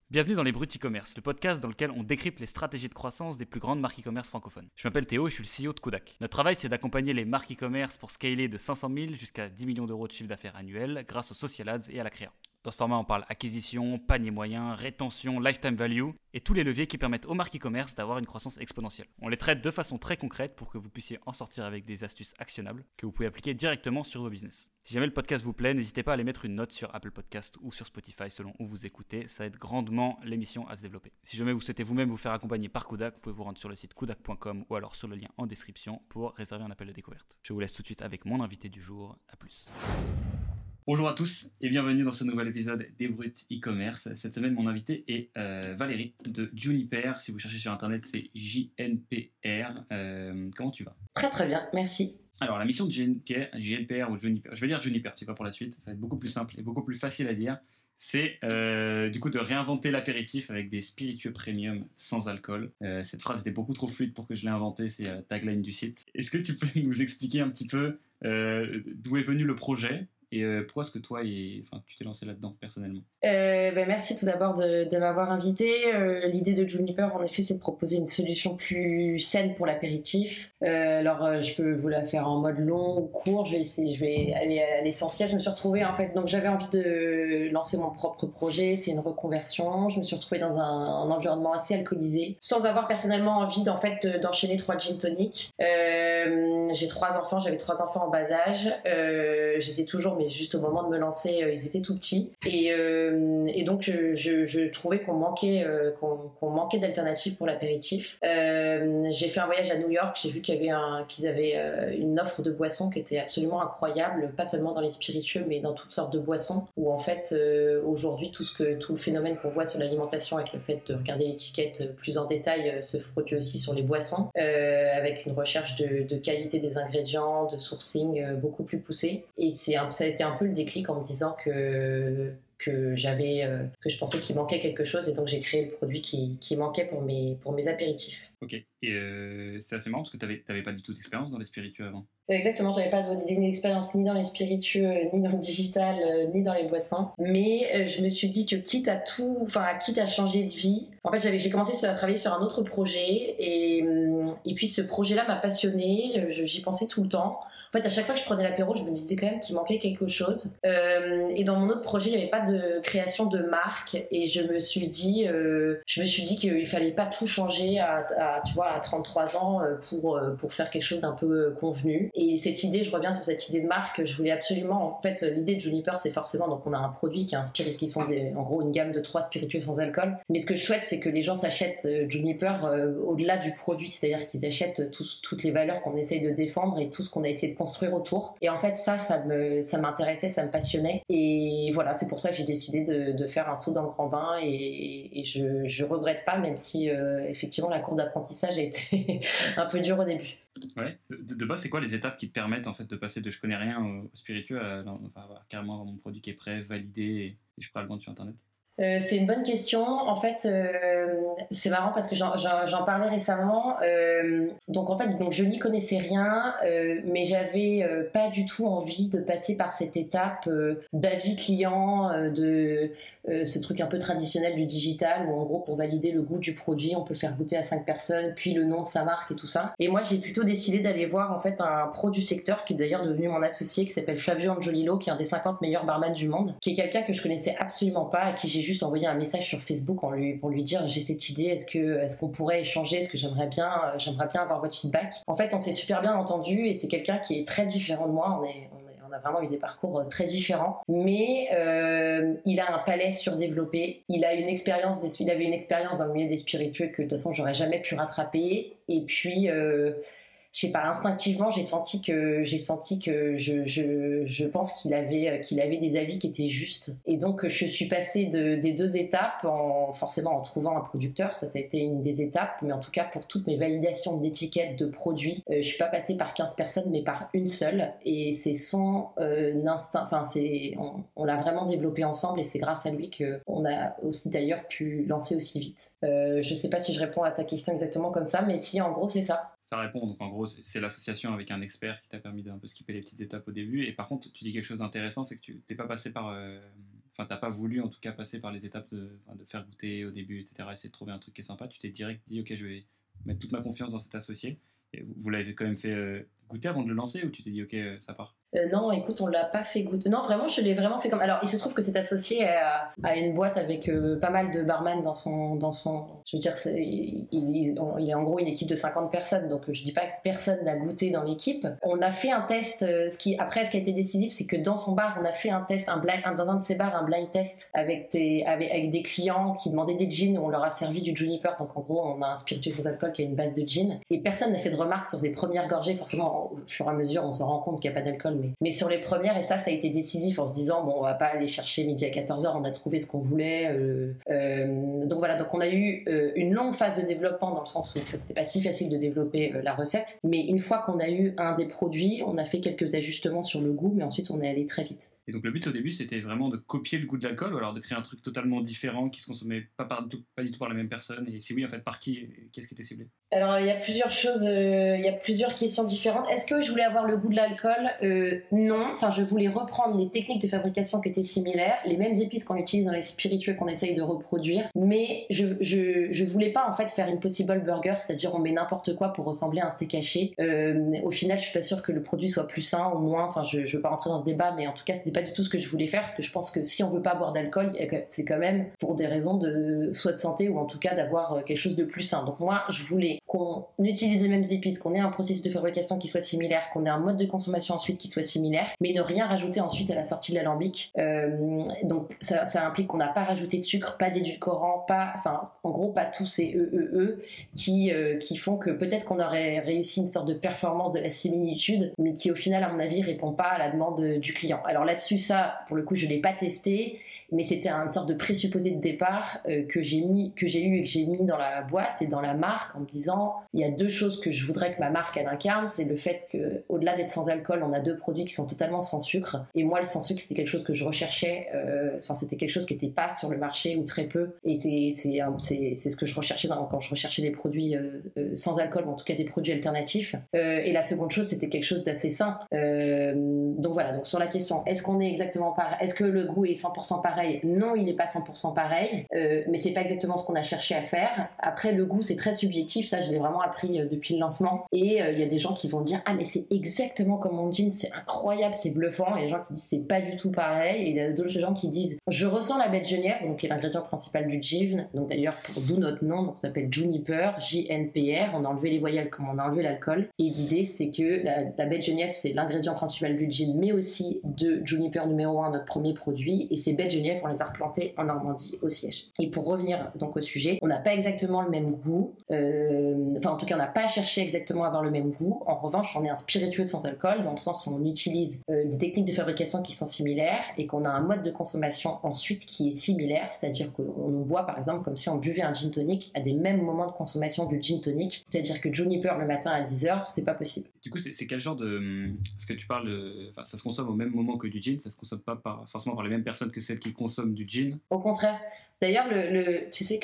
Bienvenue dans les Bruts e-commerce, le podcast dans lequel on décrypte les stratégies de croissance des plus grandes marques e-commerce francophones. Je m'appelle Théo et je suis le CEO de Kudak. Notre travail, c'est d'accompagner les marques e-commerce pour scaler de 500 000 jusqu'à 10 millions d'euros de chiffre d'affaires annuel grâce aux social ads et à la créa. Dans ce format, on parle acquisition, panier moyen, rétention, lifetime value et tous les leviers qui permettent aux marques e-commerce d'avoir une croissance exponentielle. On les traite de façon très concrète pour que vous puissiez en sortir avec des astuces actionnables que vous pouvez appliquer directement sur vos business. Si jamais le podcast vous plaît, n'hésitez pas à aller mettre une note sur Apple Podcast ou sur Spotify selon où vous écoutez, ça aide grandement l'émission à se développer. Si jamais vous souhaitez vous-même vous faire accompagner par Kudak, vous pouvez vous rendre sur le site kudak.com ou alors sur le lien en description pour réserver un appel de découverte. Je vous laisse tout de suite avec mon invité du jour, à plus. Bonjour à tous et bienvenue dans ce nouvel épisode des Bruts e-commerce. Cette semaine, mon invité est Valérie de Juniper. Si vous cherchez sur internet, c'est JNPR. Comment tu vas ? Très très bien, merci. Alors, la mission de JNPR ou Juniper, je vais dire Juniper, c'est pas pour la suite, ça va être beaucoup plus simple et beaucoup plus facile à dire. C'est du coup de réinventer l'apéritif avec des spiritueux premium sans alcool. Cette phrase était beaucoup trop fluide pour que je l'ai inventée, c'est la tagline du site. Est-ce que tu peux nous expliquer un petit peu d'où est venu le projet ? Et pourquoi est-ce que toi, tu t'es lancé là-dedans personnellement ? Merci tout d'abord de m'avoir invité. L'idée de Juniper, en effet, c'est de proposer une solution plus saine pour l'apéritif. Je peux vous la faire en mode long ou court. Je vais aller à l'essentiel. Je me suis retrouvée, en fait, donc j'avais envie de lancer mon propre projet. C'est une reconversion. Je me suis retrouvée dans un environnement assez alcoolisé, sans avoir personnellement envie d'enchaîner 3 gin tonic. J'ai 3 enfants. J'avais 3 enfants en bas âge. Je les ai toujours, mais juste au moment de me lancer, ils étaient tout petits. Et donc je trouvais qu'on manquait d'alternatives pour l'apéritif. J'ai fait un voyage à New York, j'ai vu qu'ils avaient une offre de boissons qui était absolument incroyable, pas seulement dans les spiritueux mais dans toutes sortes de boissons, où en fait aujourd'hui tout le phénomène qu'on voit sur l'alimentation avec le fait de regarder l'étiquette plus en détail se produit aussi sur les boissons, avec une recherche de qualité des ingrédients, de sourcing beaucoup plus poussée. Et ça a été un peu le déclic en me disant que je pensais qu'il manquait quelque chose, et donc j'ai créé le produit qui manquait pour mes apéritifs. Ok, et c'est assez marrant parce que t'avais pas du tout d'expérience dans les spiritueux avant. Exactement, j'avais pas d'expérience ni dans les spiritueux, ni dans le digital, ni dans les boissons. Mais je me suis dit que quitte à changer de vie, en fait j'ai commencé à travailler sur un autre projet, et puis ce projet-là m'a passionnée, j'y pensais tout le temps. En fait, à chaque fois que je prenais l'apéro, je me disais quand même qu'il manquait quelque chose. Et dans mon autre projet, il n'y avait pas de création de marque, et je me suis dit qu'il fallait pas tout changer à 33 ans pour faire quelque chose d'un peu convenu. Et cette idée, je reviens sur cette idée de marque, je voulais absolument, en fait, l'idée de Juniper, c'est forcément, donc on a un produit qui est qui sont en gros une gamme de 3 spiritueux sans alcool. Mais ce que je souhaite, c'est que les gens s'achètent Juniper au-delà du produit, c'est-à-dire qu'ils achètent toutes les valeurs qu'on essaye de défendre et tout ce qu'on a essayé de construire autour. Et en fait, ça m'intéressait, ça me passionnait. Et voilà, c'est pour ça que j'ai décidé de faire un saut dans le grand bain, et je regrette pas, même si effectivement la courbe d'apprentissage a été un peu dure au début. Ouais. De base, c'est quoi les étapes qui te permettent en fait de passer de je connais rien au spiritueux à carrément avoir mon produit qui est prêt, validé et je suis prêt à le vendre sur internet ? C'est une bonne question. En fait, c'est marrant parce que j'en parlais récemment. Donc en fait, je n'y connaissais rien, mais j'avais pas du tout envie de passer par cette étape d'avis client, de ce truc un peu traditionnel du digital, où en gros pour valider le goût du produit, on peut faire goûter à 5 personnes, puis le nom de sa marque et tout ça. Et moi, j'ai plutôt décidé d'aller voir en fait un pro du secteur qui est d'ailleurs devenu mon associé, qui s'appelle Flavio Angiolillo, qui est un des 50 meilleurs barman du monde, qui est quelqu'un que je connaissais absolument pas, à qui j'ai juste envoyé un message sur Facebook pour lui dire j'ai cette idée, est-ce qu'on pourrait échanger, est-ce que j'aimerais bien avoir votre feedback. En fait, on s'est super bien entendu, et c'est quelqu'un qui est très différent de moi. On a vraiment eu des parcours très différents, mais il a un palais surdéveloppé, il avait une expérience dans le milieu des spiritueux que de toute façon j'aurais jamais pu rattraper. Et puis je sais pas, instinctivement j'ai senti que je pense qu'il avait des avis qui étaient justes, et donc je suis passée des 2 étapes forcément en trouvant un producteur. Ça a été une des étapes, mais en tout cas pour toutes mes validations d'étiquettes, de produits, je suis pas passée par 15 personnes mais par une seule, et c'est son instinct, on l'a vraiment développé ensemble, et c'est grâce à lui qu'on a aussi d'ailleurs pu lancer aussi vite. Je sais pas si je réponds à ta question exactement comme ça, mais si, en gros c'est ça. Ça répond, donc en gros c'est l'association avec un expert qui t'a permis d'un peu skipper les petites étapes au début. Et par contre tu dis quelque chose d'intéressant, c'est que tu t'es pas passé par enfin, t'as pas voulu en tout cas passer par les étapes de faire goûter au début, etc., essayer de trouver un truc qui est sympa, tu t'es direct dit, ok, je vais mettre toute ma confiance dans cet associé. Et vous l'avez quand même fait goûter avant de le lancer, ou tu t'es dit, ok, ça part? Non, écoute, on l'a pas fait goûter. Non, vraiment, je l'ai vraiment fait comme. Alors, il se trouve que cet associé a une boîte avec pas mal de barman dans son. Je veux dire, il est en gros une équipe de 50 personnes, donc je dis pas que personne n'a goûté dans l'équipe. On a fait un test. Ce qui a été décisif, c'est que dans son bar, on a fait un test, dans un de ses bars, un blind test avec des clients qui demandaient des gins où on leur a servi du juniper. Donc en gros, on a un spiritueux sans alcool qui a une base de gin. Et personne n'a fait de remarques sur les premières gorgées. Forcément, au fur et à mesure, on se rend compte qu'il n'y a pas d'alcool. Mais sur les premières, et ça a été décisif en se disant, bon, on va pas aller chercher midi à 14h, on a trouvé ce qu'on voulait. Donc voilà, donc on a eu une longue phase de développement dans le sens où c'était pas si facile de développer la recette. Mais une fois qu'on a eu un des produits, on a fait quelques ajustements sur le goût, mais ensuite on est allé très vite. Et donc le but au début, c'était vraiment de copier le goût de l'alcool, ou alors de créer un truc totalement différent qui se consommait pas du tout par la même personne, et si oui, en fait, par qui, qu'est-ce qui était ciblé? Alors il y a plusieurs choses, il y a plusieurs questions différentes. Est-ce que je voulais avoir le goût de l'alcool? Non, enfin je voulais reprendre les techniques de fabrication qui étaient similaires, les mêmes épices qu'on utilise dans les spiritueux qu'on essaye de reproduire, mais je voulais pas en fait faire une possible burger, c'est-à-dire on met n'importe quoi pour ressembler à un steak haché. Au final, je suis pas sûre que le produit soit plus sain ou moins, enfin je veux pas rentrer dans ce débat, mais en tout cas c'était pas du tout ce que je voulais faire, parce que je pense que si on veut pas boire d'alcool, c'est quand même pour des raisons soit de santé ou en tout cas d'avoir quelque chose de plus sain. Donc moi je voulais qu'on utilise les mêmes épices, qu'on ait un processus de fabrication qui soit similaire, qu'on ait un mode de consommation ensuite qui soit similaire, mais ne rien rajouter ensuite à la sortie de l'alambic. Donc ça implique qu'on n'a pas rajouté de sucre, pas d'édulcorant, en gros pas tous ces qui font que peut-être qu'on aurait réussi une sorte de performance de la similitude, mais qui au final à mon avis répond pas à la demande du client. Alors là-dessus, ça pour le coup je l'ai pas testé, mais c'était une sorte de présupposé de départ que j'ai eu et que j'ai mis dans la boîte et dans la marque en me disant, il y a deux choses que je voudrais que ma marque elle incarne, c'est le fait que au-delà d'être sans alcool, on a deux produits qui sont totalement sans sucre, et moi le sans sucre c'était quelque chose que je recherchais, c'était quelque chose qui n'était pas sur le marché ou très peu, et c'est ce que je recherchais quand je recherchais des produits sans alcool, ou en tout cas des produits alternatifs. Et la seconde chose, c'était quelque chose d'assez sain. Donc voilà, donc sur la question, est-ce qu'on est exactement pareil, est-ce que le goût est 100% pareil? Non, il n'est pas 100% pareil, mais c'est pas exactement ce qu'on a cherché à faire. Après, le goût c'est très subjectif, ça je l'ai vraiment appris depuis le lancement, et il y a des gens qui vont dire, ah mais c'est exactement comme mon gin, c'est incroyable, c'est bluffant, et des gens qui disent c'est pas du tout pareil, et il y a d'autres gens qui disent, je ressens la baie de Genièvre, donc qui est l'ingrédient principal du gin, donc d'ailleurs d'où notre nom, donc ça s'appelle Juniper, J-N-P-R, on a enlevé les voyelles comme on a enlevé l'alcool, et l'idée c'est que la baie de Genièvre c'est l'ingrédient principal du gin, mais aussi de Juniper numéro 1, notre premier produit, et ces baies de Genièvre on les a replantées en Normandie au siège. Et pour revenir donc au sujet, on n'a pas exactement le même goût, en tout cas on n'a pas cherché exactement à avoir le même goût. En revanche, on est un spiritueux sans alcool, dans le sens où on utilise des techniques de fabrication qui sont similaires, et qu'on a un mode de consommation ensuite qui est similaire, c'est-à-dire qu'on boit par exemple comme si on buvait un gin tonic à des mêmes moments de consommation du gin tonic, c'est-à-dire que Juniper le matin à 10h, c'est pas possible. Du coup, c'est quel genre de... Parce que tu parles ça se consomme au même moment que du gin, ça se consomme pas forcément par les mêmes personnes que celles qui consomment du gin. Au contraire. D'ailleurs, tu sais que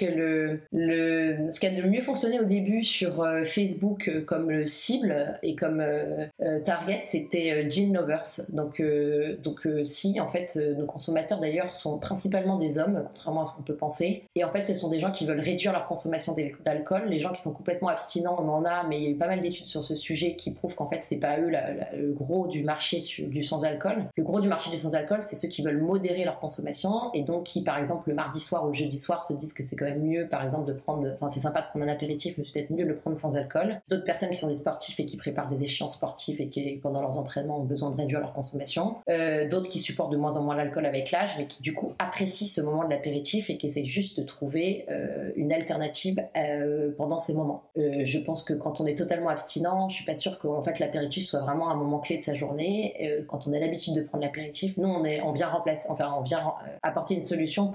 ce qui a le mieux fonctionné au début sur Facebook comme cible et comme target, c'était Gin Lovers. Donc si, en fait, nos consommateurs d'ailleurs sont principalement des hommes, contrairement à ce qu'on peut penser. Et en fait, ce sont des gens qui veulent réduire leur consommation d'alcool. Les gens qui sont complètement abstinents, on en a, mais il y a eu pas mal d'études sur ce sujet qui prouvent qu'en fait, c'est pas eux le gros du marché du sans-alcool. Le gros du marché du sans-alcool, c'est ceux qui veulent modérer leur consommation, et donc qui, par exemple, le mardi soir ou le jeudi soir se disent que c'est quand même mieux, par exemple, c'est sympa de prendre un apéritif, mais peut-être mieux de le prendre sans alcool. D'autres personnes qui sont des sportifs et qui préparent des échéances sportives et qui, pendant leurs entraînements, ont besoin de réduire leur consommation. D'autres qui supportent de moins en moins l'alcool avec l'âge, mais qui, du coup, apprécient ce moment de l'apéritif et qui essaient juste de trouver une alternative pendant ces moments. Je pense que quand on est totalement abstinent, je suis pas sûre qu'en fait, l'apéritif soit vraiment un moment clé de sa journée. Quand on a l'habitude de prendre l'apéritif, nous, on vient remplacer, on vient apporter une solution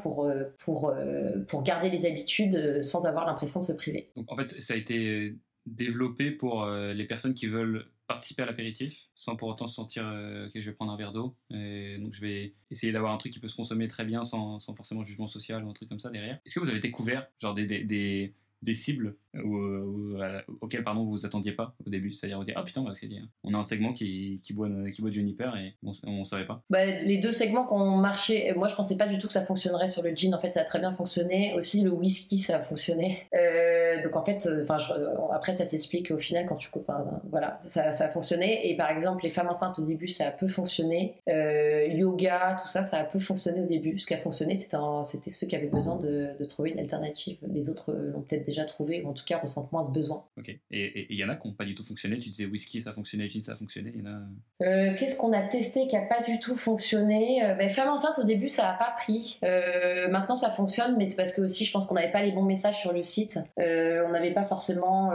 pour garder les habitudes sans avoir l'impression de se priver. Donc en fait, ça a été développé pour les personnes qui veulent participer à l'apéritif sans pour autant se sentir ok, je vais prendre un verre d'eau, et donc je vais essayer d'avoir un truc qui peut se consommer très bien sans forcément jugement social ou un truc comme ça derrière. Est-ce que vous avez découvert genre des des cibles auxquelles pardon, vous vous attendiez pas au début? C'est-à-dire vous dire ah putain, bah, on a un segment qui boit de Juniper et on savait pas. Les deux segments qui ont marché, moi je pensais pas du tout que ça fonctionnerait sur le gin. En fait, ça a très bien fonctionné. Aussi, le whisky, ça a fonctionné. Donc en fait, après ça s'explique au final quand tu coupes. Voilà, ça a fonctionné. Et par exemple, les femmes enceintes au début, ça a peu fonctionné. Yoga, tout ça, ça a peu fonctionné au début. Ce qui a fonctionné, c'était ceux qui avaient besoin de trouver une alternative. Les autres l'ont peut-être déjà trouvé, ou en tout cas ressentent moins ce besoin. Ok. Et il y en a qui n'ont pas du tout fonctionné. Tu disais whisky, ça a fonctionné, gin, ça a fonctionné. Il y en a... Qu'est-ce qu'on a testé qui n'a pas du tout fonctionné? Femmes enceintes, au début, ça n'a pas pris. Maintenant, ça fonctionne, mais c'est parce que aussi, je pense qu'on n'avait pas les bons messages sur le site. On n'avait pas forcément...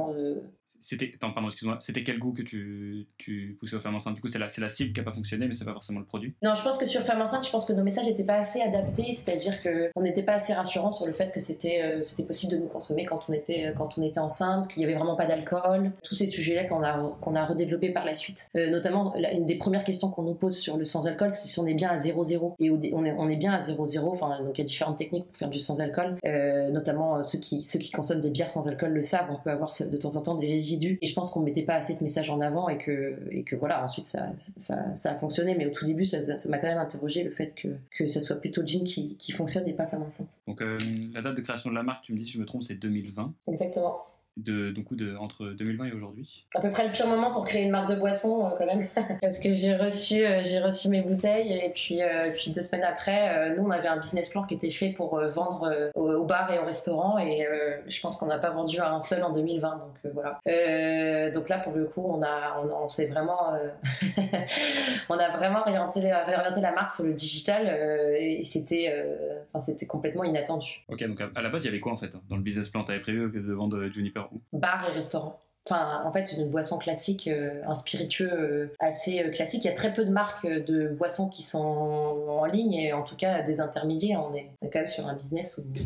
Pardon, excuse-moi. C'était quel goût que tu poussais aux femmes enceintes? Du coup, c'est la cible qui n'a pas fonctionné, mais c'est pas forcément le produit. Non, je pense que sur femmes enceintes, je pense que nos messages n'étaient pas assez adaptés. C'est-à-dire qu'on n'était pas assez rassurants sur le fait que c'était possible de nous consommer quand on était enceinte, qu'il n'y avait vraiment pas d'alcool. Tous ces sujets-là qu'on a redéveloppés par la suite. Notamment, une des premières questions qu'on nous pose sur le sans-alcool, c'est si on est bien à 0,0. Et on est bien à 0,0. Enfin, donc il y a différentes techniques pour faire du sans-alcool. Notamment, ceux qui consomment des bières sans alcool le savent. On peut avoir de temps en temps des résidus. Et je pense qu'on ne mettait pas assez ce message en avant et que voilà, ensuite ça a fonctionné. Mais au tout début, ça m'a quand même interrogé le fait que ça soit plutôt gin qui fonctionne et pas femme enceinte. Donc la date de création de la marque, tu me dis si je me trompe, c'est 2020. Exactement. Entre 2020 et aujourd'hui. À peu près le pire moment pour créer une marque de boisson quand même, parce que j'ai reçu mes bouteilles et puis 2 semaines après, nous on avait un business plan qui était fait pour vendre aux bars et aux restaurants et je pense qu'on n'a pas vendu un seul en 2020, donc voilà. Donc là pour le coup on s'est vraiment on a vraiment réorienté la marque sur le digital et c'était complètement inattendu. Ok, donc à la base il y avait quoi en fait dans le business plan? T'avais prévu de vendre Juniper où? Bar et restaurant. Enfin, en fait, une boisson classique, un spiritueux assez classique. Il y a très peu de marques de boissons qui sont en ligne et en tout cas des intermédiaires. On est quand même sur un business où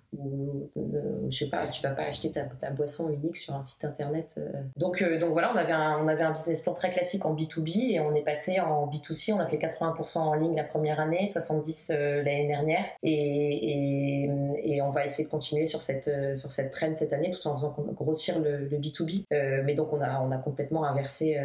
je sais pas, tu vas pas acheter ta boisson unique sur un site internet. Donc voilà, on avait un business plan très classique en B2B et on est passé en B2C. On a fait 80% en ligne la première année, 70% l'année dernière et on va essayer de continuer sur cette trend cette année tout en faisant grossir le B2B. Mais donc on a complètement inversé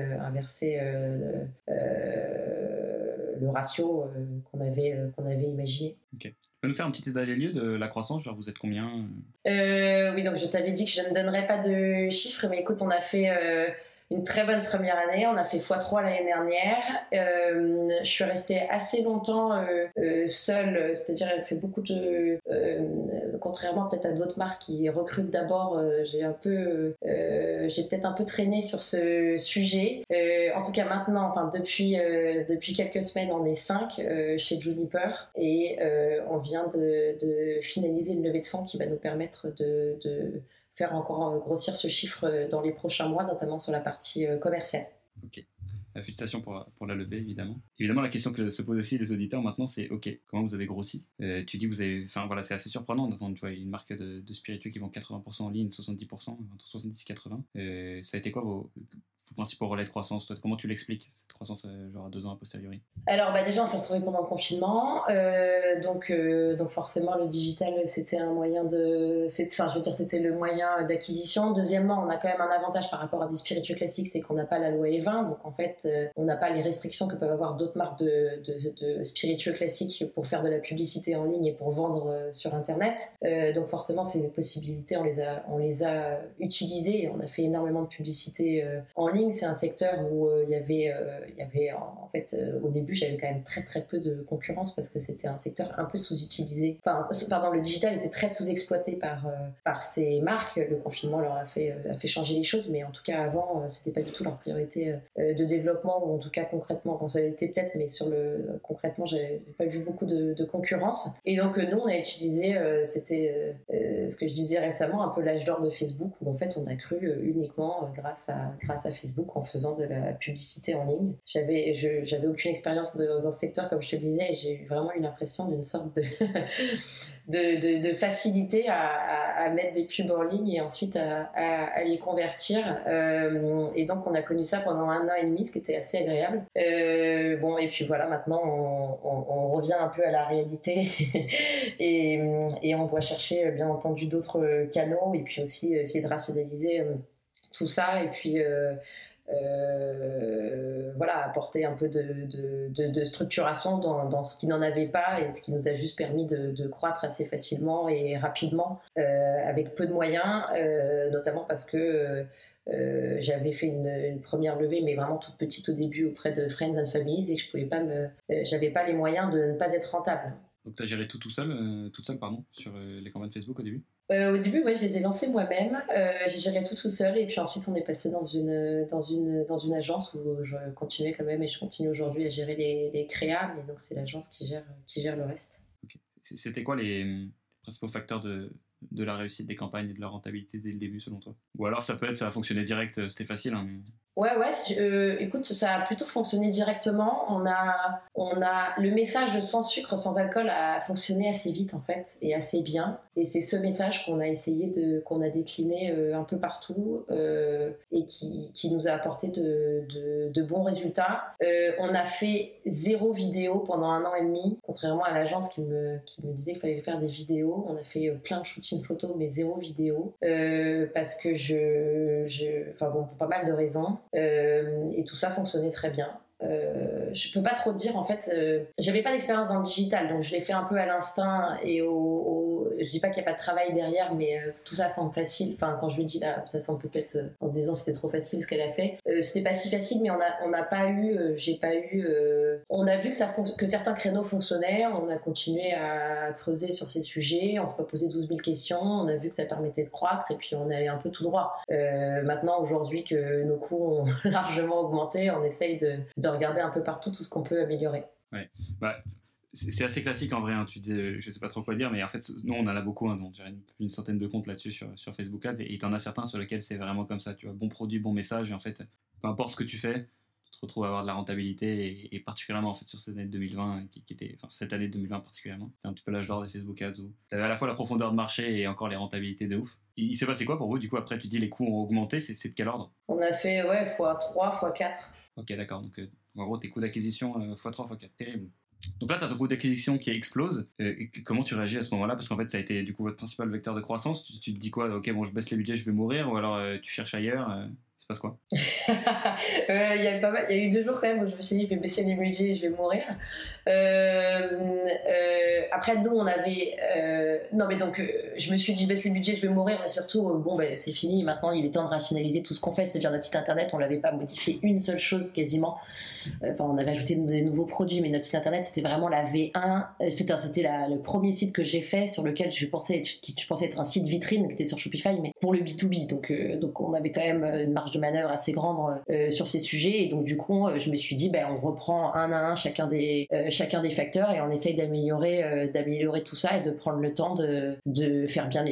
le ratio qu'on avait imaginé. Ok. Tu peux nous faire un petit état des lieux de la croissance, genre vous êtes combien? Oui, donc je t'avais dit que je ne donnerais pas de chiffres, mais écoute, on a fait une très bonne première année, on a fait x3 l'année dernière. Je suis restée assez longtemps seule, c'est-à-dire elle fait beaucoup de... contrairement peut-être à d'autres marques qui recrutent d'abord, j'ai peut-être un peu traîné sur ce sujet. En tout cas maintenant, depuis quelques semaines, on est 5 chez Juniper et on vient de finaliser une levée de fonds qui va nous permettre de faire encore grossir ce chiffre dans les prochains mois, notamment sur la partie commerciale. Ok. Félicitations pour la levée, évidemment. Évidemment, la question que se posent aussi les auditeurs maintenant, c'est ok, comment vous avez grossi? Tu dis c'est assez surprenant d'entendre une marque de spiritueux qui vend 80% en ligne, 70%, entre 70 et 80. Ça a été quoi vos principaux relais de croissance? Toi, comment tu l'expliques, cette croissance genre à 2 ans a posteriori? Alors déjà on s'est retrouvés pendant le confinement, donc forcément le digital c'était un moyen c'était le moyen d'acquisition. Deuxièmement, on a quand même un avantage par rapport à des spiritueux classiques, c'est qu'on n'a pas la loi E20, donc en fait on n'a pas les restrictions que peuvent avoir d'autres marques de spiritueux classiques pour faire de la publicité en ligne et pour vendre sur internet. Donc forcément ces possibilités on les a utilisées et on a fait énormément de publicité en ligne. C'est un secteur où il y avait en fait au début j'avais quand même très très peu de concurrence parce que c'était un secteur un peu sous-utilisé. Le digital était très sous-exploité par ces marques. Le confinement leur a fait changer les choses, mais en tout cas avant c'était pas du tout leur priorité de développement, ou en tout cas concrètement, enfin, ça l'était peut-être, mais concrètement j'avais pas vu beaucoup de concurrence. Et donc nous on a utilisé c'était ce que je disais récemment, un peu l'âge d'or de Facebook, où en fait on a cru uniquement grâce à Facebook Facebook en faisant de la publicité en ligne. J'avais aucune expérience dans ce secteur, comme je te le disais, et j'ai vraiment eu l'impression d'une sorte de, de facilité à mettre des pubs en ligne et ensuite à les convertir. Et donc, on a connu ça pendant 1 an et demi, ce qui était assez agréable. Bon, et puis voilà, maintenant, on revient un peu à la réalité et on doit chercher, bien entendu, d'autres canaux et puis aussi essayer de rationaliser tout ça et puis voilà, apporter un peu de structuration dans ce qui n'en avait pas et ce qui nous a juste permis de croître assez facilement et rapidement avec peu de moyens, notamment parce que j'avais fait une première levée, mais vraiment toute petite au début auprès de Friends and Families et que je pouvais pas j'avais pas les moyens de ne pas être rentable. Donc tu as géré toute seule, sur les campagnes Facebook au début? Au début, ouais, je les ai lancés moi-même. J'ai géré tout seul et puis ensuite on est passé dans une agence où je continuais quand même et je continue aujourd'hui à gérer les créas, mais donc c'est l'agence qui gère le reste. Okay. C'était quoi les principaux facteurs de la réussite des campagnes et de leur rentabilité dès le début selon toi? Ou alors ça a fonctionné direct, c'était facile hein, mais... Ouais, écoute, ça a plutôt fonctionné directement. On a le message sans sucre, sans alcool a fonctionné assez vite en fait et assez bien. Et c'est ce message qu'on a décliné un peu partout et qui nous a apporté de bons résultats. On a fait 0 vidéo pendant 1 an et demi, contrairement à l'agence qui me disait qu'il fallait faire des vidéos. On a fait plein de shootings photos, mais 0 vidéo parce que pour pas mal de raisons. Et tout ça fonctionnait très bien. Je peux pas trop te dire en fait. J'avais pas d'expérience dans le digital, donc je l'ai fait un peu à l'instinct et je dis pas qu'il y a pas de travail derrière, mais tout ça semble facile. Enfin, quand je lui dis là, ça semble peut-être en disant c'était trop facile ce qu'elle a fait. C'était pas si facile, mais on n'a pas eu, on a vu que certains créneaux fonctionnaient. On a continué à creuser sur ces sujets. On s'est posé 12 000 questions. On a vu que ça permettait de croître et puis on allait un peu tout droit. Maintenant, aujourd'hui que nos coûts ont largement augmenté, on essaye de regarder un peu partout tout ce qu'on peut améliorer. Ouais, c'est assez classique en vrai, hein. Tu disais, je sais pas trop quoi dire, mais en fait, nous on en a beaucoup, hein, donc une centaine de comptes là-dessus sur Facebook Ads, et t'en as certains sur lesquels c'est vraiment comme ça, tu vois, bon produit, bon message, et en fait, peu importe ce que tu fais, tu te retrouves à avoir de la rentabilité, et particulièrement en fait sur cette année 2020, cette année 2020 particulièrement, c'est un petit peu l'âge d'or des Facebook Ads, où t'avais à la fois la profondeur de marché et encore les rentabilités de ouf. Il s'est passé quoi pour vous, du coup, après tu dis les coûts ont augmenté, c'est de quel ordre? On a fait, x3, x4. Ok, d'accord. Donc, en gros, tes coûts d'acquisition x3, x4, terrible. Donc là, tu as ton coût d'acquisition qui explose. Comment tu réagis à ce moment-là? Parce qu'en fait, ça a été du coup votre principal vecteur de croissance. Tu te dis quoi? Ok, bon, je baisse les budgets, je vais mourir. Ou alors tu cherches ailleurs. Il se passe quoi? Il y a eu 2 jours quand même où je me suis dit je vais baisser les budgets, je vais mourir. Après nous on avait je me suis dit je baisse les budgets, je vais mourir, mais surtout c'est fini, maintenant il est temps de rationaliser tout ce qu'on fait, c'est-à-dire notre site internet, on l'avait pas modifié une seule chose quasiment. On avait ajouté des nouveaux produits, mais notre site internet c'était vraiment la V1, c'était le premier site que j'ai fait sur lequel je pensais être un site vitrine qui était sur Shopify, mais pour le B2B, donc on avait quand même une marge de manœuvre assez grande sur ces sujets, et donc du coup je me suis dit on reprend un à un chacun des facteurs et on essaye d'améliorer tout ça et de prendre le temps de faire bien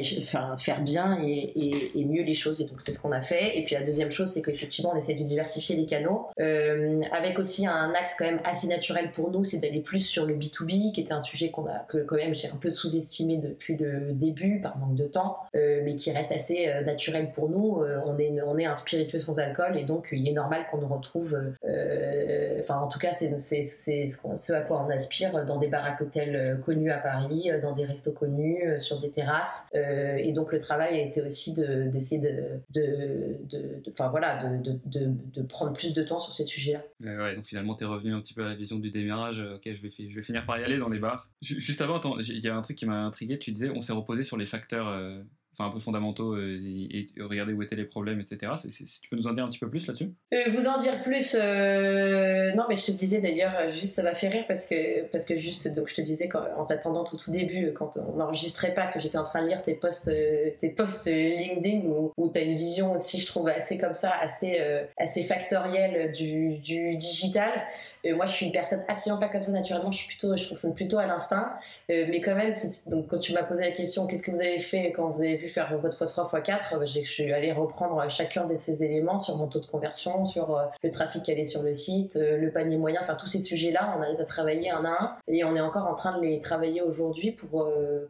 et mieux les choses, et donc c'est ce qu'on a fait. Et puis la deuxième chose, c'est qu'effectivement on essaie de diversifier les canaux avec aussi un axe quand même assez naturel pour nous, c'est d'aller plus sur le B2B, qui était un sujet que quand même j'ai un peu sous-estimé depuis le début par manque de temps, mais qui reste assez naturel pour nous. On est un spiritueux sans alcool, et donc il est normal qu'on nous retrouve en tout cas c'est ce à quoi on aspire dans des bars à cocktails connus à Paris, dans des restos connus, sur des terrasses, et donc le travail a été aussi d'essayer de prendre plus de temps sur ces sujets-là. Ouais, donc finalement t'es revenu un petit peu à la vision du démarrage. Ok, je vais finir par y aller dans les bars. Juste avant, il y a un truc qui m'a intrigué. Tu disais on s'est reposé sur les facteurs un peu fondamentaux et regarder où étaient les problèmes, etc. Tu peux nous en dire un petit peu plus là-dessus? Vous en dire plus non, mais je te disais d'ailleurs, juste ça m'a fait rire parce que juste, donc je te disais en t'attendant tout début, quand on n'enregistrait pas, que j'étais en train de lire tes posts LinkedIn où t'as une vision aussi, je trouve, assez comme ça, assez factorielle du digital. Moi je suis une personne absolument pas comme ça naturellement, je fonctionne plutôt à l'instinct, mais quand même donc quand tu m'as posé la question qu'est-ce que vous avez fait quand vous avez vu faire votre x3, x4, je suis allée reprendre chacun de ces éléments sur mon taux de conversion, sur le trafic qui allait sur le site, le panier moyen, enfin tous ces sujets-là, on les a travaillés un à un et on est encore en train de les travailler aujourd'hui pour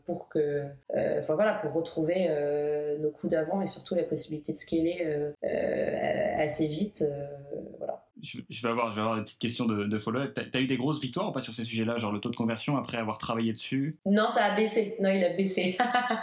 retrouver nos coûts d'avant et surtout la possibilité de scaler assez vite. Voilà. Je vais avoir des petites questions de follow-up. T'as eu des grosses victoires ou pas sur ces sujets-là, genre le taux de conversion après avoir travaillé dessus? Non, ça a baissé. Non, il a baissé.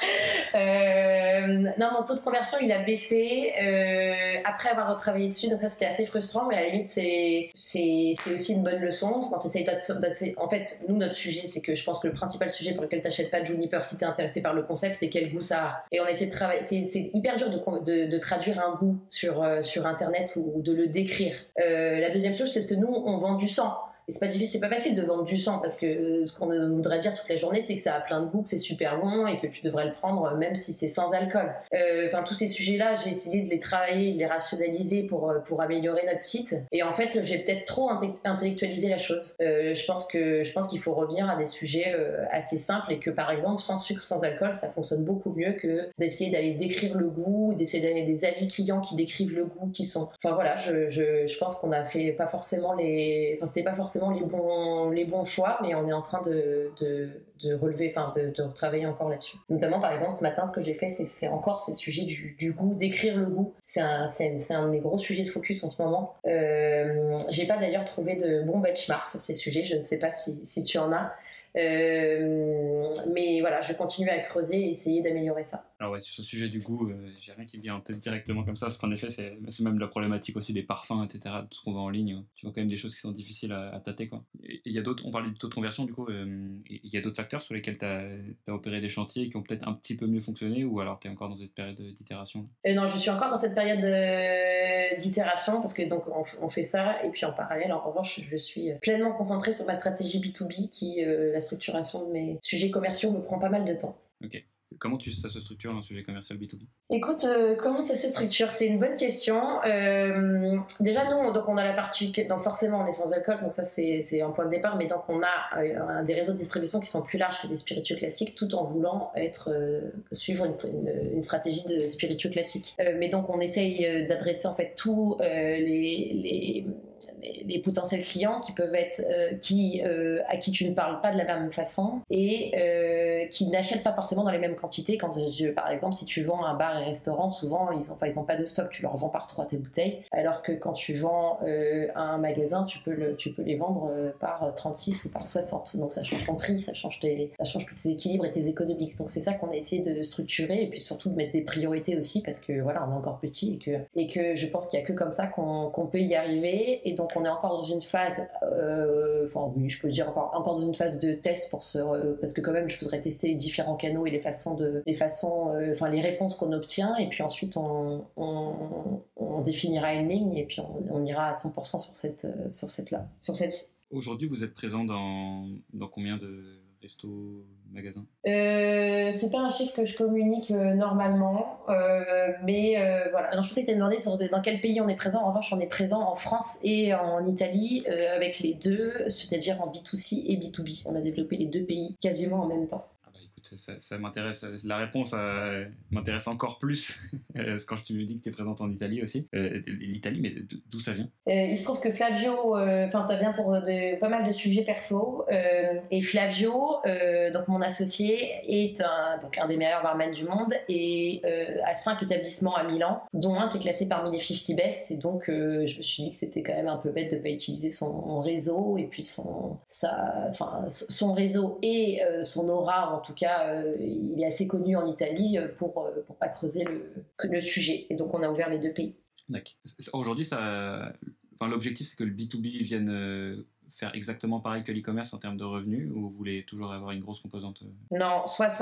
Non, mon taux de conversion, il a baissé après avoir retravaillé dessus. Donc ça, c'était assez frustrant, mais à la limite, c'est aussi une bonne leçon. Quand tu essayes en fait, nous, notre sujet, c'est que je pense que le principal sujet pour lequel t'achètes pas de Juniper si t'es intéressé par le concept, c'est quel goût ça a. Et on essaie de travailler. C'est hyper dur de traduire un goût sur Internet ou de le décrire. La deuxième chose, c'est que nous, on vend du sang. Et c'est pas difficile, c'est pas facile de vendre du sang parce que ce qu'on voudrait dire toute la journée, c'est que ça a plein de goût, que c'est super bon et que tu devrais le prendre même si c'est sans alcool. Enfin, tous ces sujets-là, j'ai essayé de les travailler, de les rationaliser pour améliorer notre site. Et en fait, j'ai peut-être trop intellectualisé la chose. Je pense qu'il faut revenir à des sujets assez simples et que par exemple, sans sucre, sans alcool, ça fonctionne beaucoup mieux que d'essayer d'aller décrire le goût, d'essayer d'aller des avis clients qui décrivent le goût, qui sont. Enfin voilà, je pense qu'on a fait pas forcément c'était pas forcément les bons choix, mais on est en train de relever, de travailler encore là-dessus. Notamment, par exemple, ce matin, ce que j'ai fait, c'est encore ces sujets du goût, d'écrire le goût. C'est un de mes gros sujets de focus en ce moment. J'ai pas d'ailleurs trouvé de bons benchmarks sur ces sujets, je ne sais pas si tu en as. Mais voilà, je continue à creuser et essayer d'améliorer ça. Alors ouais, sur ce sujet du goût, j'ai rien qui me vient en tête directement comme ça, parce qu'en effet, c'est même la problématique aussi des parfums, etc., de ce qu'on voit en ligne. Tu vois quand même des choses qui sont difficiles à tâter, quoi. Et il y a d'autres, on parlait du taux de conversion, du coup, il y a d'autres facteurs sur lesquels t'as opéré des chantiers qui ont peut-être un petit peu mieux fonctionné, ou alors t'es encore dans cette période d'itération? Non, je suis encore dans cette période d'itération, parce que donc on fait ça, et puis en parallèle, en revanche, je suis pleinement concentrée sur ma stratégie B2B, qui, la structuration de mes sujets commerciaux me prend pas mal de temps. Ok. Comment ça se structure un sujet commercial B2B? Écoute, comment ça se structure? C'est une bonne question. Déjà, nous, donc on a la partie, donc forcément, on est sans alcool, donc ça c'est un point de départ. Mais donc on a des réseaux de distribution qui sont plus larges que des spiritueux classiques, tout en voulant suivre une stratégie de spiritueux classique. Mais donc on essaye d'adresser en fait tous les potentiels clients qui peuvent être à qui tu ne parles pas de la même façon et qui n'achètent pas forcément dans les mêmes quantités. Par exemple, si tu vends un bar et restaurant, souvent ils ont pas de stock, tu leur vends par 3 tes bouteilles, alors que quand tu vends un magasin, tu peux les vendre par 36 ou par 60. Donc ça change ton prix, ça change tous tes équilibres et tes économiques. Donc c'est ça qu'on a essayé de structurer et puis surtout de mettre des priorités aussi parce que voilà, on est encore petit et que je pense qu'il y a que comme ça qu'on peut y arriver. Et donc on est encore dans une phase, oui, je peux le dire encore dans une phase de test parce que quand même je voudrais tester les différents canaux et les réponses qu'on obtient, et puis ensuite on définira une ligne et puis on ira à 100% sur cette. Aujourd'hui, vous êtes présent dans combien de restos, magasins? C'est pas un chiffre que je communique normalement, mais voilà. Alors, je pensais que tu as demandé dans quel pays on est présent. En revanche, on est présent en France et en Italie avec les deux, c'est-à-dire en B2C et B2B. On a développé les deux pays quasiment en même temps. Ça m'intéresse, la réponse m'intéresse encore plus quand tu me dis que tu es présente en Italie aussi. L'Italie, mais d'où ça vient? Il se trouve que Flavio, ça vient pour pas mal de sujets perso, et Flavio, donc mon associé, est un des meilleurs barman du monde et a 5 établissements à Milan, dont un qui est classé parmi les 50 best, et donc je me suis dit que c'était quand même un peu bête de pas utiliser son réseau et puis son réseau et son aura, en tout cas il est assez connu en Italie pour pas creuser le sujet, et donc on a ouvert les deux pays. D'accord. Aujourd'hui, l'objectif c'est que le B2B vienne faire exactement pareil que l'e-commerce en termes de revenus, ou vous voulez toujours avoir une grosse composante? Non,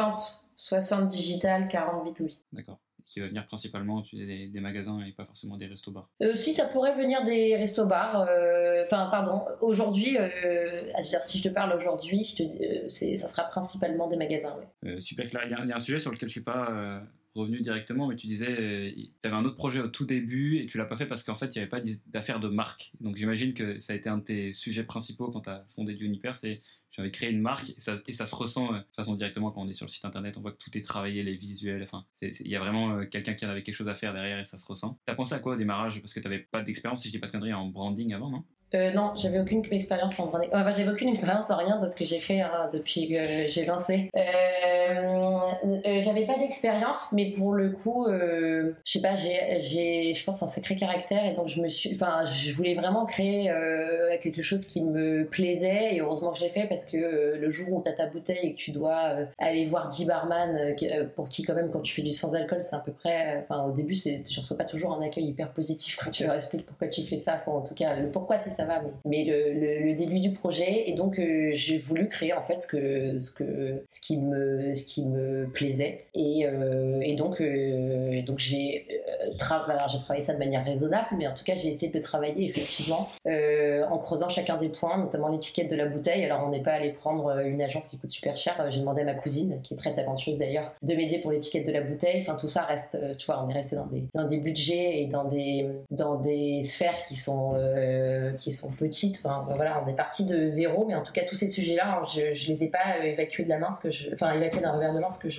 60 digital, 40 B2B. D'accord. Qui va venir principalement des magasins et pas forcément des restos-bars? Si, ça pourrait venir des restos-bars. Aujourd'hui, si je te parle aujourd'hui, ça sera principalement des magasins. Ouais. Super clair. Il y a un sujet sur lequel je suis pas revenu directement, mais tu disais tu avais un autre projet au tout début et tu l'as pas fait parce qu'en fait, il n'y avait pas d'affaire de marque. Donc j'imagine que ça a été un de tes sujets principaux quand tu as fondé Juniper, c'est j'avais créé une marque et ça se ressent de toute façon directement quand on est sur le site internet, on voit que tout est travaillé, les visuels, enfin, il y a vraiment quelqu'un qui en avait quelque chose à faire derrière et ça se ressent. T'as pensé à quoi au démarrage? Parce que t'avais pas d'expérience, si je dis pas de conneries, en branding avant, non? Non, j'avais aucune expérience en branding. Enfin, j'avais aucune expérience en rien de ce que j'ai fait depuis que j'ai lancé. J'avais pas d'expérience, mais pour le coup, je sais pas, j'ai, je pense, un sacré caractère et donc je voulais vraiment créer quelque chose qui me plaisait et heureusement que j'ai fait parce que le jour où t'as ta bouteille et que tu dois aller voir 10 barman pour qui quand même quand tu fais du sans alcool, c'est à peu près, enfin au début, tu reçois pas toujours un accueil hyper positif quand tu leur expliques pourquoi tu fais ça. Enfin, en tout cas, le pourquoi c'est ça va, mais le début du projet. Et donc, j'ai voulu créer en fait ce qui me plaisait. Et donc j'ai travaillé ça de manière raisonnable, mais en tout cas, j'ai essayé de le travailler effectivement en creusant chacun des points, notamment l'étiquette de la bouteille. Alors, on n'est pas allé prendre une agence qui coûte super cher. J'ai demandé à ma cousine, qui est très talentueuse d'ailleurs, de m'aider pour l'étiquette de la bouteille. Enfin, tout ça reste, tu vois, on est resté dans des budgets et dans des sphères qui sont petites. Enfin, voilà, on est parti de zéro, mais en tout cas, tous ces sujets-là, je les ai pas évacués de la main, évacués d'un revers de main, parce que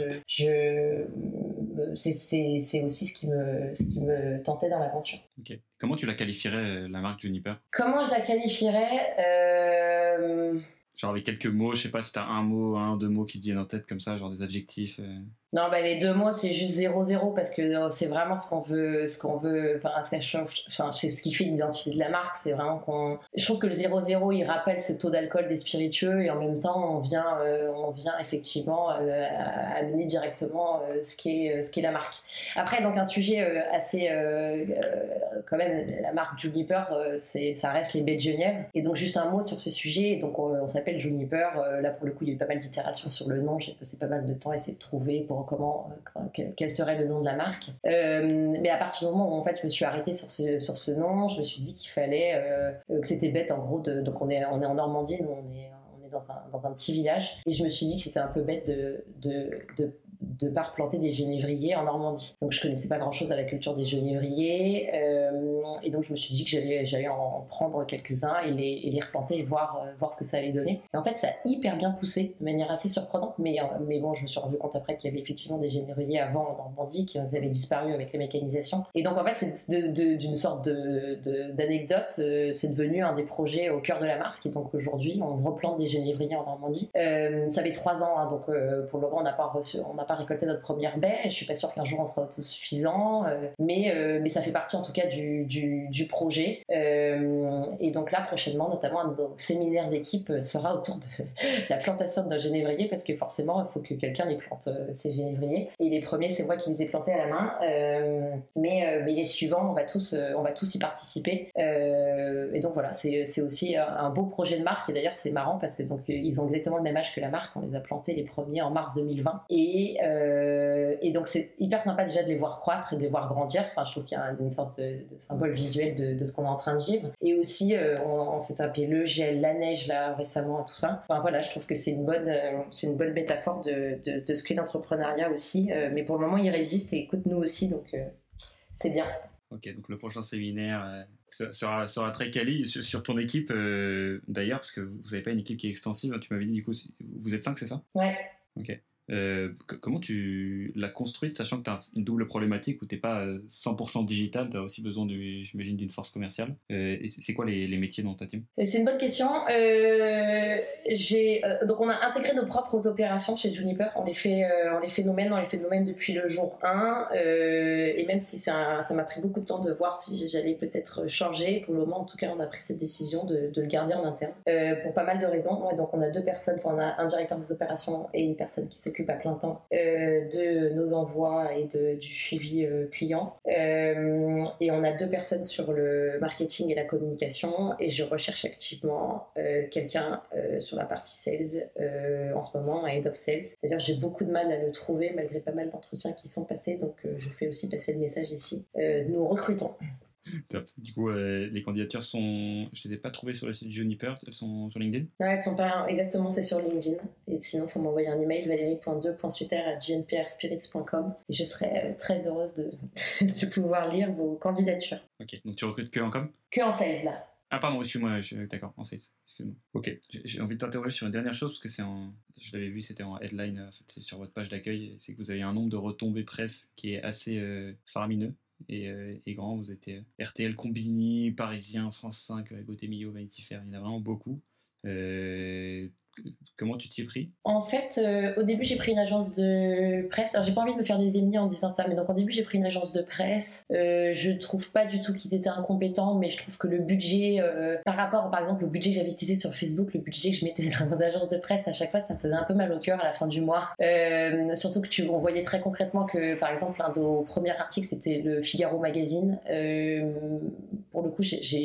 c'est aussi ce qui me tentait dans l'aventure. Ok. Comment tu la qualifierais, la marque Juniper? Comment je la qualifierais Genre avec quelques mots, je sais pas si t'as un, deux mots qui te viennent en tête comme ça, genre des adjectifs. Non, bah, les deux mots, c'est juste 0-0 parce que c'est vraiment ce qu'on veut, enfin, c'est ce qui fait l'identité de la marque, c'est vraiment je trouve que le 0-0, il rappelle ce taux d'alcool des spiritueux et en même temps, on vient effectivement amener directement ce qu'est la marque. Après, donc, un sujet assez, quand même, la marque Juniper, ça reste les baies de Genève. Et donc, juste un mot sur ce sujet. Donc, on s'appelle Juniper. Là, pour le coup, il y a eu pas mal d'itérations sur le nom. J'ai passé pas mal de temps à essayer de trouver quel serait le nom de la marque. Mais à partir du moment où en fait je me suis arrêtée sur ce nom, je me suis dit qu'il fallait que c'était bête en gros donc on est en Normandie, nous on est dans un petit village et je me suis dit que c'était un peu bête de pas replanter des genévriers en Normandie. Donc je connaissais pas grand chose à la culture des genévriers et donc je me suis dit que j'allais en prendre quelques-uns et les replanter et voir ce que ça allait donner. Et en fait ça a hyper bien poussé de manière assez surprenante, mais bon, je me suis rendu compte après qu'il y avait effectivement des genévriers avant en Normandie qui avaient disparu avec la mécanisation. Et donc en fait c'est d'une sorte d'anecdote, c'est devenu un des projets au cœur de la marque et donc aujourd'hui on replante des genévriers en Normandie. Ça fait 3 ans hein, donc pour le moment on n'a pas récolté notre première baie. Je suis pas sûre qu'un jour on sera autosuffisant, mais ça fait partie en tout cas du projet. Et donc là prochainement, notamment un de nos séminaires d'équipe sera autour de la plantation d'un genévrier parce que forcément il faut que quelqu'un les plante ces genévriers. Et les premiers c'est moi qui les ai plantés à la main, mais les suivants on va tous y participer. Et donc voilà, c'est aussi un beau projet de marque. Et d'ailleurs c'est marrant parce que donc ils ont exactement le même âge que la marque. On les a plantés les premiers en mars 2020 et donc c'est hyper sympa déjà de les voir croître et de les voir grandir. Enfin, je trouve qu'il y a une sorte de symbole visuel de ce qu'on est en train de vivre. Et aussi on s'est tapé le gel, la neige là récemment, tout ça. Enfin voilà, je trouve que c'est une bonne métaphore de ce qu'est l'entrepreneuriat aussi. Mais pour le moment il résiste et écoute nous aussi, donc c'est bien. Ok, donc le prochain séminaire sera très quali sur ton équipe d'ailleurs, parce que vous n'avez pas une équipe qui est extensive. Tu m'avais dit du coup, vous êtes 5, c'est ça? Ouais. Ok. Comment tu l'as construite, sachant que tu as une double problématique où tu n'es pas 100% digital, tu as aussi besoin, j'imagine, d'une force commerciale. Et c'est quoi les métiers dans ta team? C'est une bonne question. Donc on a intégré nos propres opérations chez Juniper. On les fait nous-mêmes depuis le jour 1. Et même si ça m'a pris beaucoup de temps de voir si j'allais peut-être changer, pour le moment en tout cas on a pris cette décision de le garder en interne pour pas mal de raisons. Et donc on a 2 personnes, on a un directeur des opérations et une personne qui s'occupe à plein temps de nos envois et du suivi client. Et on a 2 personnes sur le marketing et la communication et je recherche activement quelqu'un sur la partie sales en ce moment, Head of Sales. D'ailleurs, j'ai beaucoup de mal à le trouver malgré pas mal d'entretiens qui sont passés, donc je fais aussi passer le message ici. Nous recrutons. Top. Du coup, les candidatures sont. Je les ai pas trouvées sur le site Juniper, elles sont sur LinkedIn. Non, elles sont pas exactement, c'est sur LinkedIn. Et sinon, il faut m'envoyer un email valérie.2.suter@gnprspirits.com et je serai très heureuse de pouvoir lire vos candidatures. Ok, donc tu recrutes que en com? Que en sales là. Ah pardon, excuse-moi, d'accord, en sales, excuse-moi. Ok, j'ai envie de t'interroger sur une dernière chose, parce que je l'avais vu, c'était en headline, en fait, c'est sur votre page d'accueil, c'est que vous avez un nombre de retombées presse qui est assez faramineux et grand. Vous êtes RTL Combini, Parisien, France 5, Gauthier Vanity Fair, il y en a vraiment beaucoup. Comment tu t'y es pris? En fait, au début, j'ai pris une agence de presse. Alors, j'ai pas envie de me faire des ennemis en disant ça, mais donc au début, j'ai pris une agence de presse. Je trouve pas du tout qu'ils étaient incompétents, mais je trouve que le budget, par rapport, par exemple, au budget que j'avais utilisé sur Facebook, le budget que je mettais dans les agences de presse, à chaque fois, ça me faisait un peu mal au cœur à la fin du mois. Surtout que on voyait très concrètement que, par exemple, un de nos premiers articles, c'était le Figaro Magazine. Pour le coup,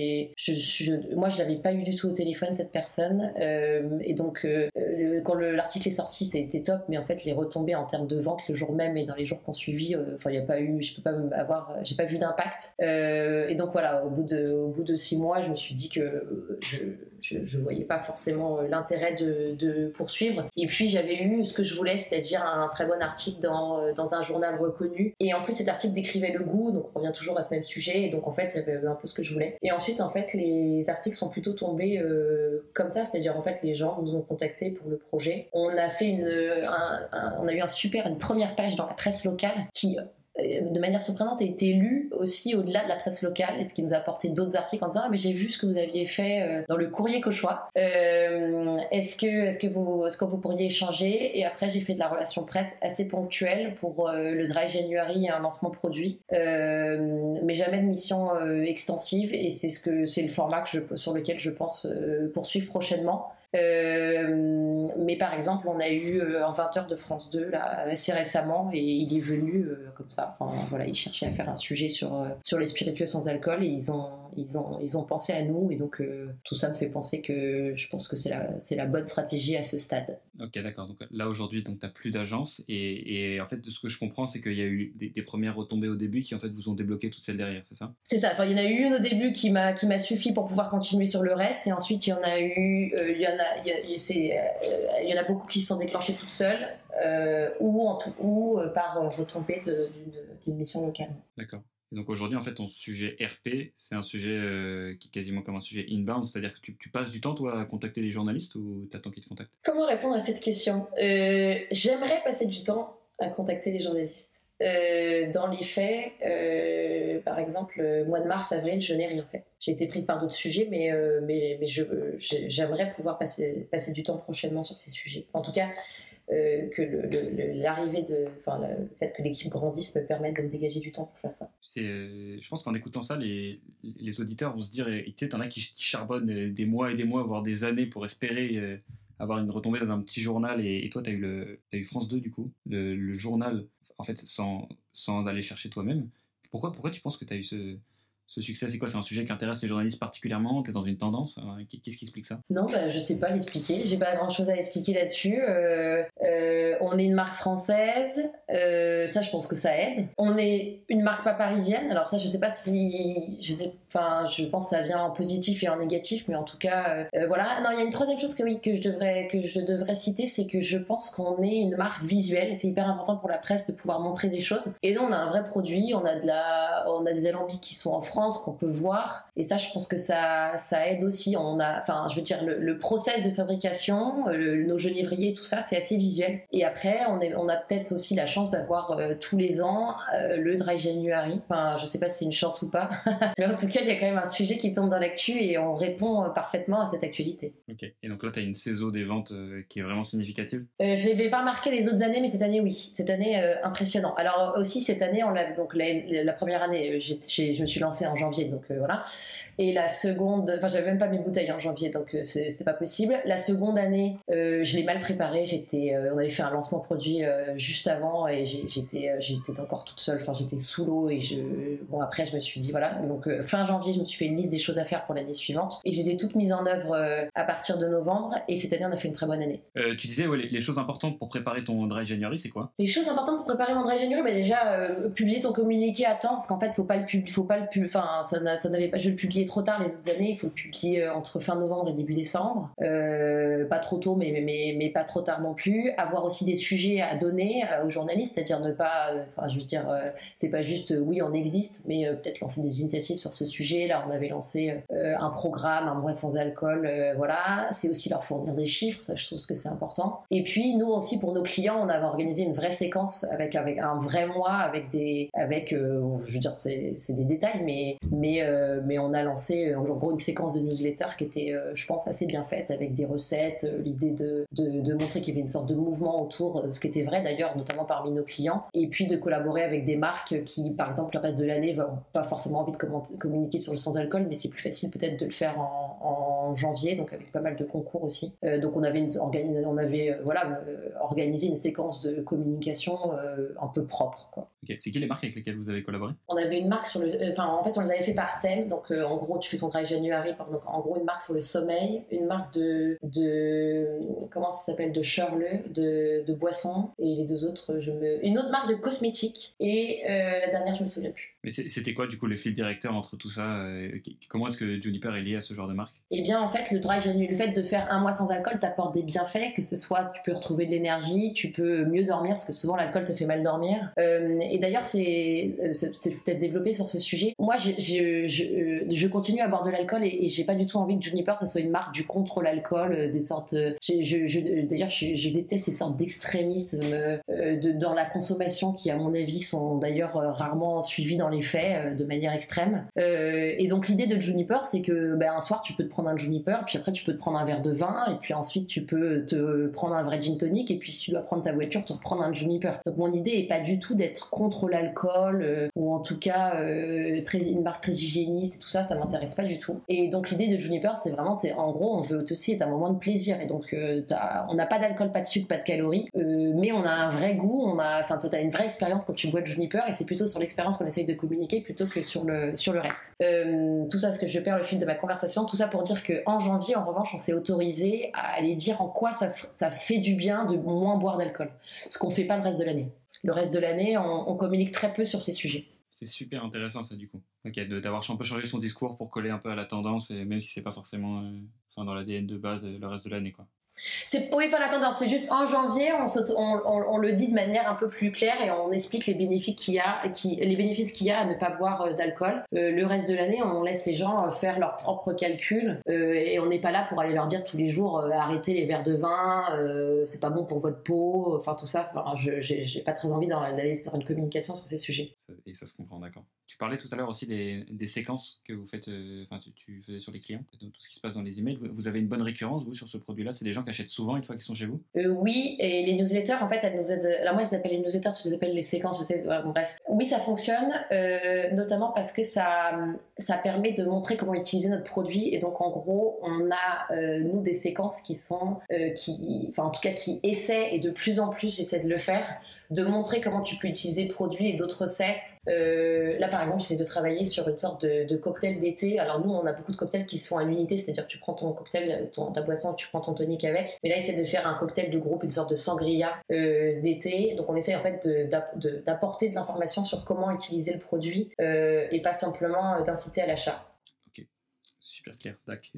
moi, je l'avais pas eu du tout au téléphone, cette personne, et donc quand l'article est sorti, ça a été top, mais en fait, les retombées en termes de vente le jour même et dans les jours qu'on suivi, il y a pas eu, j'ai pas vu d'impact. Et donc voilà, au bout de 6 mois, je me suis dit que je voyais pas forcément l'intérêt de poursuivre. Et puis j'avais eu ce que je voulais, c'est-à-dire un très bon article dans un journal reconnu. Et en plus, cet article décrivait le goût, donc on revient toujours à ce même sujet. Et donc en fait, il y avait un peu ce que je voulais. Et ensuite, en fait, les articles sont plutôt tombés comme ça, c'est-à-dire en fait, les gens nous ont contactés pour le projet. On a fait on a eu une première page dans la presse locale qui de manière surprenante a été lue aussi au-delà de la presse locale, et ce qui nous a apporté d'autres articles en disant mais j'ai vu ce que vous aviez fait dans le courrier Cauchois, est-ce que vous pourriez échanger. Et après j'ai fait de la relation presse assez ponctuelle pour le Dry January et un lancement produit, mais jamais de mission extensive, et c'est le format sur lequel je pense poursuivre prochainement. Mais par exemple, on a eu un 20h de France 2 là, assez récemment, et il est venu comme ça. Enfin, voilà, il cherchait à faire un sujet sur les spiritueux sans alcool, et ils ont pensé à nous, et donc tout ça me fait penser que je pense que c'est la bonne stratégie à ce stade. Ok, d'accord. Donc là aujourd'hui, tu n'as plus d'agence, et en fait, de ce que je comprends, c'est qu'il y a eu des premières retombées au début qui en fait vous ont débloqué toutes celles derrière, c'est ça? C'est ça. Enfin, il y en a eu une au début qui m'a suffi pour pouvoir continuer sur le reste, et ensuite il y en a eu, il y en a beaucoup qui se sont déclenchées toutes seules, ou par retombée d'une mission locale. D'accord. Et donc aujourd'hui, en fait, ton sujet RP, c'est un sujet qui est quasiment comme un sujet inbound, c'est-à-dire que tu passes du temps, toi, à contacter les journalistes, ou tu attends qu'ils te contactent? Comment répondre à cette question? J'aimerais passer du temps à contacter les journalistes. Dans les faits, par exemple, mois de mars, avril, je n'ai rien fait. J'ai été prise par d'autres sujets, mais j'aimerais pouvoir passer du temps prochainement sur ces sujets. En tout cas, que le fait que l'équipe grandisse me permette de me dégager du temps pour faire ça. Je pense qu'en écoutant ça, les auditeurs vont se dire, t'en as qui charbonnent des mois et des mois, voire des années pour espérer avoir une retombée dans un petit journal, et toi, t'as eu France 2 du coup, le journal, en fait, sans aller chercher toi-même. Pourquoi tu penses que t'as eu ce succès? C'est quoi? C'est un sujet qui intéresse les journalistes particulièrement? T'es dans une tendance? Qu'est-ce qui explique ça? Non, je sais pas l'expliquer. J'ai pas grand-chose à expliquer là-dessus. On est une marque française. Ça, je pense que ça aide. On est une marque pas parisienne. Alors ça, je sais pas si... je pense que ça vient en positif et en négatif, mais en tout cas, voilà. Non, il y a une troisième chose que je devrais citer, c'est que je pense qu'on est une marque visuelle. C'est hyper important pour la presse de pouvoir montrer des choses. Et nous, on a un vrai produit. On a des alambics qui sont en France, qu'on peut voir, et ça, je pense que ça aide aussi. Le process de fabrication, nos genévriers, tout ça, c'est assez visuel. Et après, on a peut-être aussi la chance d'avoir tous les ans le Dry January. Enfin, je sais pas si c'est une chance ou pas, mais en tout cas, il y a quand même un sujet qui tombe dans l'actu, et on répond parfaitement à cette actualité. Ok. Et donc là, tu as une saison des ventes qui est vraiment significative? Je l'avais pas remarqué les autres années, mais cette année, oui. Cette année, impressionnant. Alors aussi, cette année, donc la première année, je me suis lancée en janvier, donc voilà. Et la seconde, j'avais même pas mes bouteilles en janvier, donc c'était pas possible. La seconde année, je l'ai mal préparée. On avait fait un lancement produit juste avant, et j'étais encore toute seule. Enfin, j'étais sous l'eau, et après je me suis dit voilà. Donc fin janvier, je me suis fait une liste des choses à faire pour l'année suivante et je les ai toutes mises en œuvre à partir de novembre et cette année on a fait une très bonne année. Tu disais les choses importantes pour préparer ton Dry January, c'est quoi? Les choses importantes pour préparer mon Dry January, déjà publier ton communiqué à temps parce qu'en fait faut pas le publier, enfin ça n'avait pas, je le publiais trop tard les autres années, il faut le publier entre fin novembre et début décembre, pas trop tôt mais pas trop tard non plus. Avoir aussi des sujets à donner aux journalistes, c'est-à-dire ne pas, c'est pas juste oui on existe, mais peut-être lancer des initiatives sur ce sujet. Là on avait lancé un programme, un mois sans alcool, voilà. C'est aussi leur fournir des chiffres, ça je trouve que c'est important. Et puis nous aussi pour nos clients, on avait organisé une vraie séquence avec un vrai mois je veux dire c'est des détails, mais on a lancé en gros une séquence de newsletter qui était je pense assez bien faite avec des recettes, l'idée de montrer qu'il y avait une sorte de mouvement autour, ce qui était vrai d'ailleurs notamment parmi nos clients, et puis de collaborer avec des marques qui par exemple le reste de l'année n'ont pas forcément envie de communiquer sur le sans-alcool, mais c'est plus facile peut-être de le faire en janvier, donc avec pas mal de concours aussi. Donc on avait organisé une séquence de communication un peu propre, quoi. Okay. C'est qui les marques avec lesquelles vous avez collaboré? On avait une marque en fait on les avait fait par thème, donc en gros tu fais ton Dry January, donc en gros une marque sur le sommeil, une marque de comment ça s'appelle, de Shirley, de boissons, et les deux autres une autre marque de cosmétiques, et la dernière je me souviens plus. Mais c'était quoi du coup le fil directeur entre tout ça? Comment est-ce que Juniper est lié à ce genre de marque? Eh bien en fait le Dry January, le fait de faire un mois sans alcool t'apporte des bienfaits, que ce soit tu peux retrouver de l'énergie, tu peux mieux dormir parce que souvent l'alcool te fait mal dormir, et d'ailleurs c'est peut-être développé sur ce sujet. Moi je continue à boire de l'alcool et j'ai pas du tout envie que Juniper ça soit une marque du contre l'alcool, des sortes d'ailleurs je déteste ces sortes d'extrémismes dans la consommation qui à mon avis sont d'ailleurs rarement suivis dans les faits de manière extrême, et donc l'idée de Juniper c'est que un soir tu peux te prendre un Juniper, puis après tu peux te prendre un verre de vin, et puis ensuite tu peux te prendre un vrai gin tonic, et puis si tu dois prendre ta voiture te reprendre un Juniper. Donc mon idée est pas du tout d'être contre l'alcool, ou en tout cas une marque très hygiéniste et tout ça, ça m'intéresse pas du tout. Et donc l'idée de Juniper c'est vraiment, en gros on veut aussi être un moment de plaisir, et donc on n'a pas d'alcool, pas de sucre, pas de calories, mais on a un vrai goût, t'as une vraie expérience quand tu bois de Juniper, et c'est plutôt sur l'expérience qu'on essaye de communiquer plutôt que sur le reste. Tout ça, parce que je perds le fil de ma conversation, tout ça pour dire qu'en janvier, en revanche, on s'est autorisé à aller dire en quoi ça fait du bien de moins boire d'alcool, ce qu'on fait pas le reste de l'année. Le reste de l'année, on communique très peu sur ces sujets. C'est super intéressant ça du coup. Okay, d'avoir un peu changé son discours pour coller un peu à la tendance, et même si c'est pas forcément dans l'ADN de base le reste de l'année, quoi. Oui, la tendance, c'est juste en janvier, on le dit de manière un peu plus claire et on explique les bénéfices qu'il y a à ne pas boire d'alcool. Le reste de l'année, on laisse les gens faire leurs propres calculs, et on n'est pas là pour aller leur dire tous les jours arrêtez les verres de vin, c'est pas bon pour votre peau, tout ça. J'ai pas très envie d'aller sur une communication sur ces sujets. Et ça se comprend, d'accord. Tu parlais tout à l'heure aussi des séquences que vous faites, tu faisais sur les clients, tout ce qui se passe dans les emails. Vous avez une bonne récurrence, vous, sur ce produit-là? C'est des gens qui achètent souvent une fois qu'ils sont chez vous? Oui, et les newsletters, en fait, elles nous aident. Alors moi, je les appelle les newsletters, tu les appelles les séquences, je sais. Bon, bref. Oui, ça fonctionne, notamment parce que ça permet de montrer comment utiliser notre produit. Et donc, en gros, on a, nous, des séquences qui essaient, et de plus en plus, j'essaie de le faire, de montrer comment tu peux utiliser le produit et d'autres recettes. Là, par exemple, j'essaie de travailler sur une sorte de cocktail d'été. Alors nous, on a beaucoup de cocktails qui sont à l'unité, c'est-à-dire que tu prends ton cocktail, ta boisson, tu prends ton tonic avec. Mais là, essaie de faire un cocktail de groupe, une sorte de sangria d'été. Donc on essaie en fait d'apporter de l'information sur comment utiliser le produit, et pas simplement d'inciter à l'achat. Ok, super clair.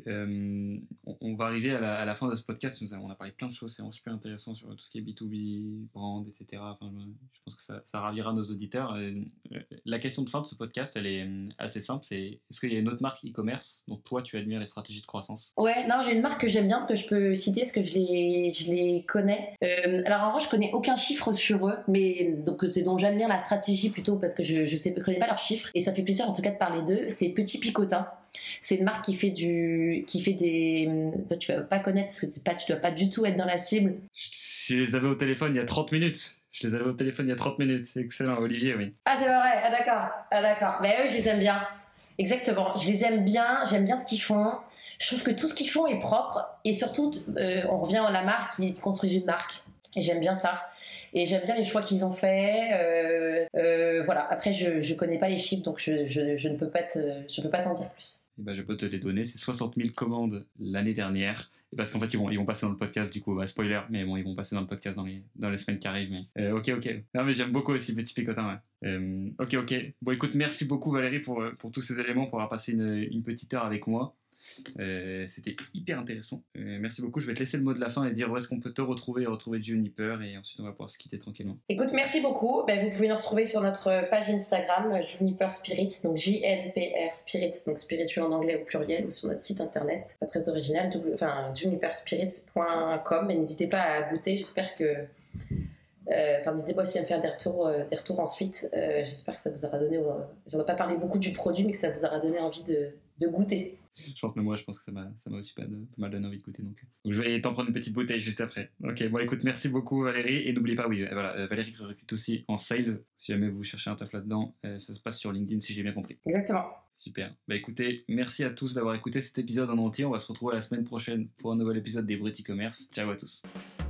On va arriver à la fin de ce podcast. On a parlé plein de choses, c'est vraiment super intéressant sur tout ce qui est B2B, brand, etc. Je pense que ça ravira nos auditeurs. La question de fin de ce podcast, elle est assez simple. Est-ce qu'il y a une autre marque e-commerce dont toi tu admires les stratégies de croissance? Ouais, non, j'ai une marque que j'aime bien, que je peux citer parce que je les connais. Alors en revanche, je connais aucun chiffre sur eux, mais donc c'est dont j'admire la stratégie plutôt parce que je connais pas leurs chiffres, et ça fait plaisir en tout cas de parler d'eux. C'est Petit Picotin. C'est une marque qui fait des. Toi, tu vas pas connaître parce que tu dois pas du tout être dans la cible. Je les avais au téléphone il y a 30 minutes. C'est excellent, Olivier, oui. Ah, c'est vrai, ah d'accord. Mais eux, je les aime bien. Exactement, je les aime bien, j'aime bien ce qu'ils font. Je trouve que tout ce qu'ils font est propre, et surtout, on revient à la marque, ils construisent une marque. Et j'aime bien ça. Et j'aime bien les choix qu'ils ont faits. Voilà. Après, je connais pas les chiffres, donc je ne peux pas t'en dire plus. Eh ben, je peux te les donner. C'est 60 000 commandes l'année dernière. Et parce qu'en fait, ils vont passer dans le podcast, du coup, spoiler, mais bon, ils vont passer dans le podcast dans les semaines qui arrivent. Mais, ok. Non, mais j'aime beaucoup aussi Petit Picotin, ouais. Ok. Bon, écoute, merci beaucoup, Valérie, pour tous ces éléments, pour avoir passé une petite heure avec moi. C'était hyper intéressant. Merci beaucoup. Je vais te laisser le mot de la fin et dire où est-ce qu'on peut te retrouver et retrouver Juniper, et ensuite on va pouvoir se quitter tranquillement. Écoute, merci beaucoup. Vous pouvez nous retrouver sur notre page Instagram Juniper Spirits, donc JNPR Spirits, donc spiritueux en anglais au pluriel, ou sur notre site internet, pas très original, juniperspirits.com. Et n'hésitez pas à goûter. J'espère que n'hésitez pas aussi à me faire des retours ensuite. J'espère que ça vous aura donné. J'en ai pas parlé beaucoup du produit, mais que ça vous aura donné envie de goûter. Je pense que ça m'a aussi pas mal donné envie de goûter. Donc je vais t'en prendre une petite bouteille juste après. Ok, bon, écoute, merci beaucoup, Valérie. Et n'oubliez pas, Valérie recrute aussi en sales. Si jamais vous cherchez un taf là-dedans, ça se passe sur LinkedIn, si j'ai bien compris. Exactement. Super. Écoutez, merci à tous d'avoir écouté cet épisode en entier. On va se retrouver la semaine prochaine pour un nouvel épisode des Bruts e-commerce. Ciao à tous.